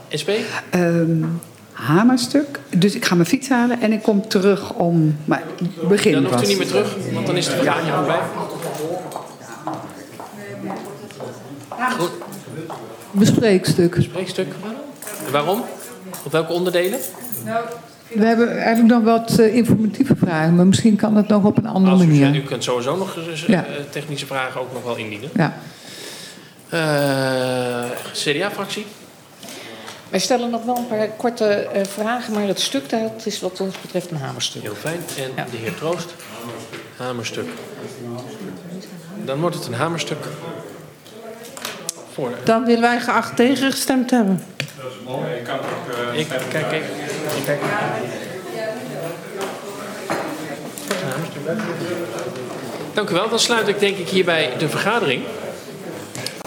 SP? Hamerstuk. Dus ik ga mijn fiets halen en ik kom terug om... Maar begin Dan hoeft u was. niet meer terug, want dan is de vergadering voorbij. Goed. Bespreekstuk. Spreekstuk. Waarom? Op welke onderdelen? We hebben eigenlijk nog wat informatieve vragen, maar misschien kan het nog op een andere Als u manier. zegt, u kunt sowieso nog technische vragen ook nog wel indienen. Ja. CDA-fractie? Wij stellen nog wel een paar korte vragen, maar het stuk dat is wat ons betreft een hamerstuk. Heel fijn. En de heer Troost? Hamerstuk. Dan wordt het een hamerstuk. Voor. Dan willen wij geacht tegengestemd hebben. Dat is mooi. Ik kan ook... Ik kijk even. Dank u wel. Dan sluit ik denk ik hierbij de vergadering.